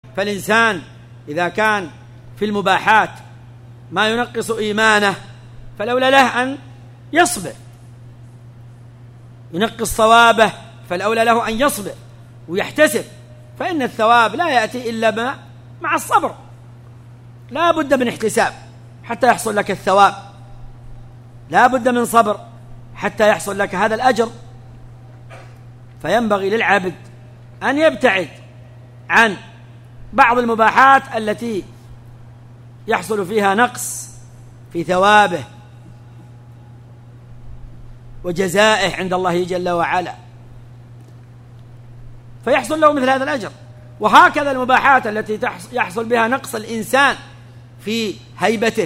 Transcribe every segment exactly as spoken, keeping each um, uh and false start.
فالإنسان إذا كان في المباحات ما ينقص إيمانه فالأولى له أن يصبر، ينقص ثوابه فالأولى له أن يصبر ويحتسب، فإن الثواب لا يأتي إلا مع الصبر، لا بد من احتساب حتى يحصل لك الثواب، لا بد من صبر حتى يحصل لك هذا الأجر. فينبغي للعبد أن يبتعد عن بعض المباحات التي يحصل فيها نقص في ثوابه وجزائه عند الله جل وعلا، فيحصل له مثل هذا الأجر. وهكذا المباحات التي يحصل بها نقص الإنسان في هيبته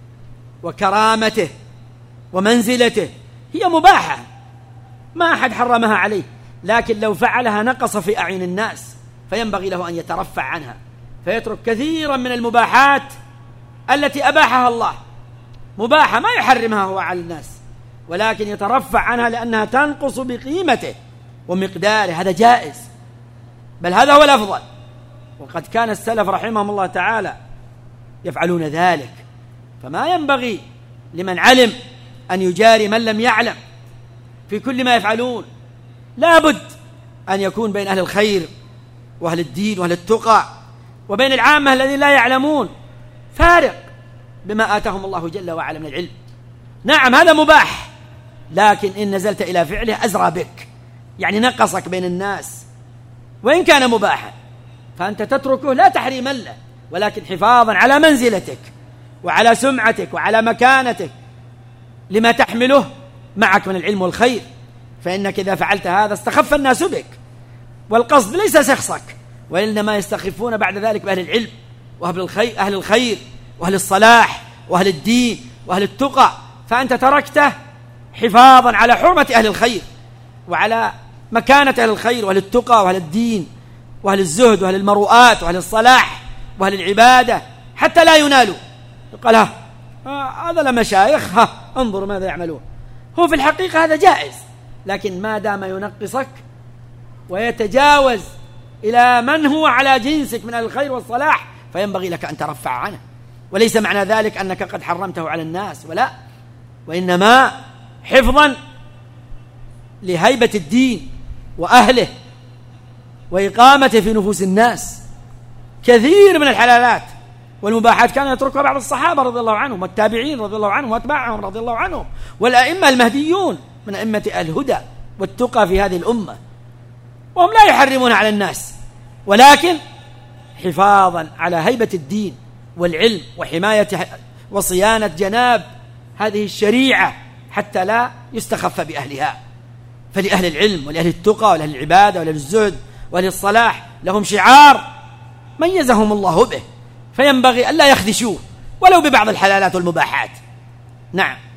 وكرامته ومنزلته هي مباحة ما أحد حرمها عليه، لكن لو فعلها نقص في أعين الناس، فينبغي له أن يترفع عنها، فيترك كثيرا من المباحات التي أباحها الله، مباحة ما يحرمها هو على الناس، ولكن يترفع عنها لأنها تنقص بقيمته ومقداره، هذا جائز، بل هذا هو الأفضل. وقد كان السلف رحمهم الله تعالى يفعلون ذلك، فما ينبغي لمن علم أن يجاري من لم يعلم في كل ما يفعلون، لا بد أن يكون بين أهل الخير وأهل الدين وأهل التقى وبين العامة الذين لا يعلمون فارق بما آتاهم الله جل وعلا من العلم. نعم هذا مباح، لكن إن نزلت إلى فعله أزرى بك، يعني نقصك بين الناس، وإن كان مباحا فأنت تتركه لا تحريما له، ولكن حفاظا على منزلتك وعلى سمعتك وعلى مكانتك لما تحمله معك من العلم والخير، فإنك إذا فعلت هذا استخف الناس بك، والقصد ليس سخصك، وإنما يستخفون بعد ذلك بأهل العلم وأهل الخير, أهل الخير وأهل الصلاح وأهل الدين وأهل التقى، فأنت تركته حفاظا على حرمة أهل الخير وعلى مكانة أهل الخير وأهل التقى وأهل الدين وأهل الزهد وأهل المروءات وأهل الصلاح وأهل العبادة، حتى لا ينالوا. يقال ها هذا لمشايخ، ها انظروا ماذا يعملون. هو في الحقيقة هذا جائز، لكن ما دام ينقصك ويتجاوز إلى من هو على جنسك من الخير والصلاح فينبغي لك أن ترفع عنه، وليس معنى ذلك أنك قد حرمته على الناس، ولا، وإنما حفظا لهيبة الدين وأهله وإقامته في نفوس الناس. كثير من الحلالات والمباحات كان يتركها بعض الصحابة رضي الله عنهم والتابعين رضي الله عنهم واتباعهم رضي الله عنهم والأئمة المهديون من أئمة الهدى والتقى في هذه الأمة، وهم لا يحرمون على الناس، ولكن حفاظا على هيبة الدين والعلم وحماية وصيانة جناب هذه الشريعة حتى لا يستخف بأهلها. فلأهل العلم ولأهل التقى ولأهل العبادة ولأهل الزهد ولأهل الصلاح لهم شعار ميزهم الله به، فينبغي ألا يخدشوه ولو ببعض الحلالات والمباحات. نعم.